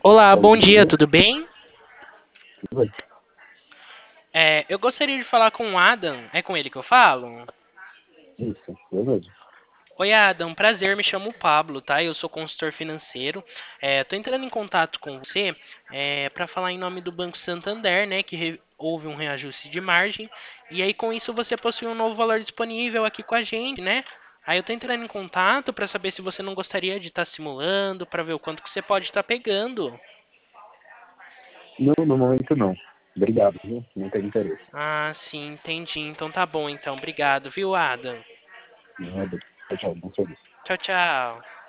Olá, Bom bom dia, dia. tudo bem? Tudo bem? Eu gostaria de falar com o Adam. É com ele que eu falo? Isso, beleza. Oi, Adam, prazer, me chamo Pablo, tá? Eu sou consultor financeiro. Tô entrando em contato com você para falar em nome do Banco Santander, né? Houve um reajuste de margem e aí com isso você possui um novo valor disponível aqui com a gente, né? Aí eu tô entrando em contato para saber se você não gostaria de estar simulando, para ver o quanto que você pode estar pegando. Não, no momento não. Obrigado, viu? Não tenho interesse. Ah, sim, entendi. Então tá bom, então. Obrigado, viu, Adam? Nada. Tchau, tchau. Bom serviço. Tchau, tchau.